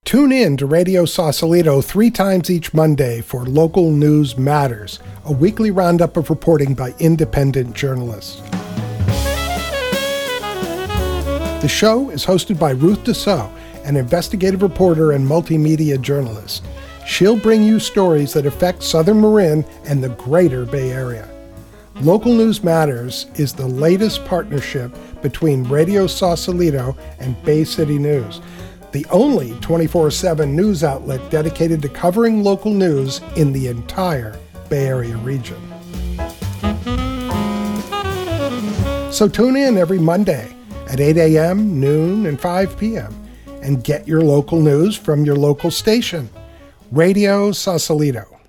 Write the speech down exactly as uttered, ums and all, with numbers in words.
Tune in to Radio Sausalito three times each Monday for Local News Matters, a weekly roundup of reporting by independent journalists. The show is hosted by Ruth Dessau, an investigative reporter and multimedia journalist. She'll bring you stories that affect Southern Marin and the greater Bay Area. Local News Matters is the latest partnership between Radio Sausalito and Bay City News, the only twenty-four seven news outlet dedicated to covering local news in the entire Bay Area region. So tune in every Monday at eight a.m., noon, and five p.m. and get your local news from your local station, Radio Sausalito.